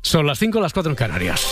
Son las 5, las 4 en Canarias.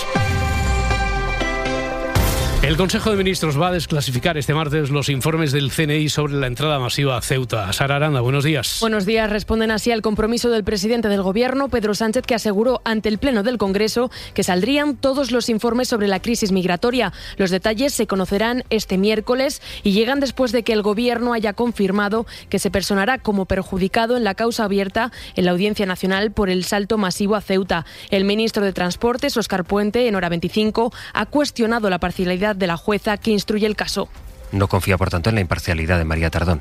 El Consejo de Ministros va a desclasificar este martes los informes del CNI sobre la entrada masiva a Ceuta. Sara Aranda, buenos días. Buenos días. Responden así al compromiso del presidente del Gobierno, Pedro Sánchez, que aseguró ante el Pleno del Congreso que saldrían todos los informes sobre la crisis migratoria. Los detalles se conocerán este miércoles y llegan después de que el Gobierno haya confirmado que se personará como perjudicado en la causa abierta en la Audiencia Nacional por el salto masivo a Ceuta. El ministro de Transportes, Óscar Puente, en Hora 25, ha cuestionado la parcialidad de la jueza que instruye el caso. No confía, por tanto, en la imparcialidad de María Tardón.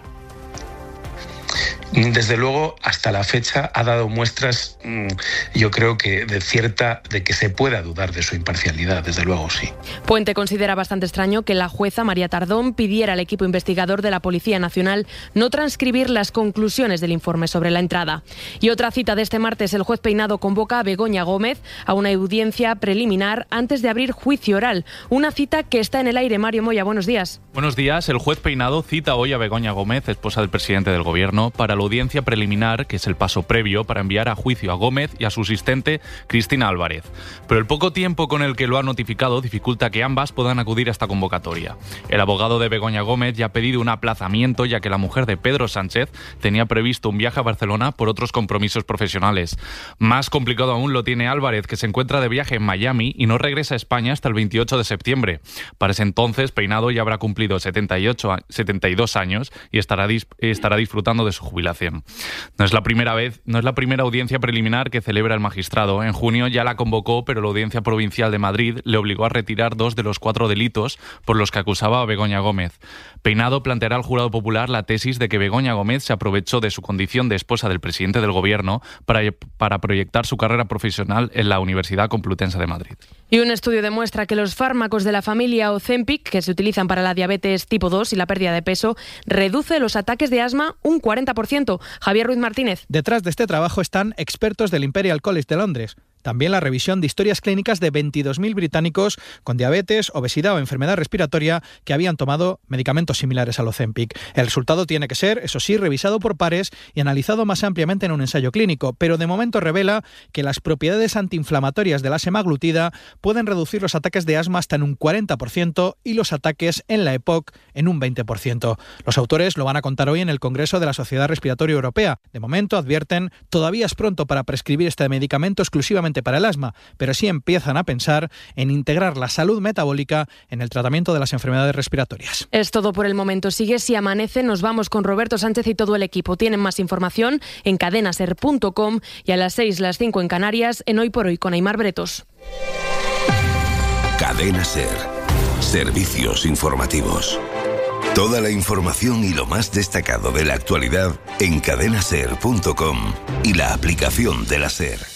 Desde luego, hasta la fecha ha dado muestras, yo creo que de que se pueda dudar de su imparcialidad, desde luego sí. Puente considera bastante extraño que la jueza María Tardón pidiera al equipo investigador de la Policía Nacional no transcribir las conclusiones del informe sobre la entrada. Y otra cita de este martes, el juez Peinado convoca a Begoña Gómez a una audiencia preliminar antes de abrir juicio oral. Una cita que está en el aire. Mario Moya, buenos días. Buenos días. El juez Peinado cita hoy a Begoña Gómez, esposa del presidente del Gobierno, para la audiencia preliminar, que es el paso previo para enviar a juicio a Gómez y a su asistente Cristina Álvarez. Pero el poco tiempo con el que lo ha notificado dificulta que ambas puedan acudir a esta convocatoria. El abogado de Begoña Gómez ya ha pedido un aplazamiento, ya que la mujer de Pedro Sánchez tenía previsto un viaje a Barcelona por otros compromisos profesionales. Más complicado aún lo tiene Álvarez, que se encuentra de viaje en Miami y no regresa a España hasta el 28 de septiembre. Para ese entonces, Peinado ya habrá cumplido 72 años y estará disfrutando de su jubilación. No es la primera audiencia preliminar que celebra el magistrado. En junio ya la convocó, pero la Audiencia Provincial de Madrid le obligó a retirar 2 de los 4 delitos por los que acusaba a Begoña Gómez. Peinado planteará al jurado popular la tesis de que Begoña Gómez se aprovechó de su condición de esposa del presidente del Gobierno para proyectar su carrera profesional en la Universidad Complutense de Madrid. Y un estudio demuestra que los fármacos de la familia Ozempic, que se utilizan para la diabetes tipo 2 y la pérdida de peso, reduce los ataques de asma un 40%. Javier Ruiz Martínez. Detrás de este trabajo están expertos del Imperial College de Londres. También la revisión de historias clínicas de 22.000 británicos con diabetes, obesidad o enfermedad respiratoria que habían tomado medicamentos similares al Ozempic. El resultado tiene que ser, eso sí, revisado por pares y analizado más ampliamente en un ensayo clínico, pero de momento revela que las propiedades antiinflamatorias de la semaglutida pueden reducir los ataques de asma hasta en un 40% y los ataques en la EPOC en un 20%. Los autores lo van a contar hoy en el Congreso de la Sociedad Respiratoria Europea. De momento, advierten, todavía es pronto para prescribir este medicamento exclusivamente para el asma, pero sí empiezan a pensar en integrar la salud metabólica en el tratamiento de las enfermedades respiratorias. Es todo por el momento. Sigue Si Amanece. Nos vamos con Roberto Sánchez y todo el equipo. Tienen más información en cadenaser.com y a las 6, las 5 en Canarias, en Hoy por Hoy con Aimar Bretos. Cadena Ser. Servicios informativos. Toda la información y lo más destacado de la actualidad en cadenaser.com y la aplicación de la SER.